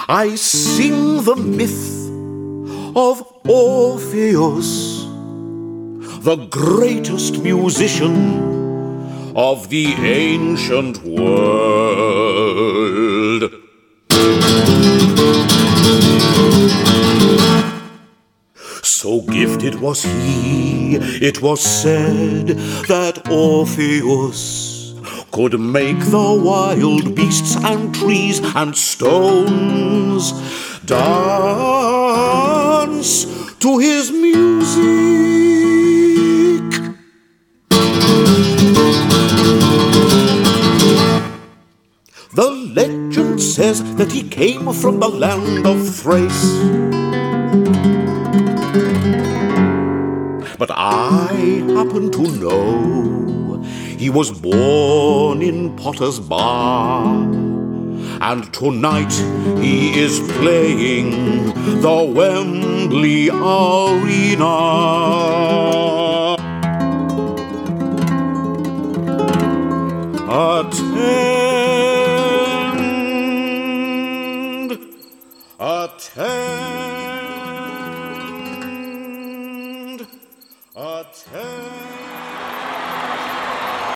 I sing the myth of Orpheus, the greatest musician of the ancient world. So gifted was he, it was said that Orpheus could make the wild beasts and trees and stones dance to his music. The legend says that he came from the land of Thrace, but I happen to know he was born in Potter's Bar, and tonight he is playing the Wembley Arena. A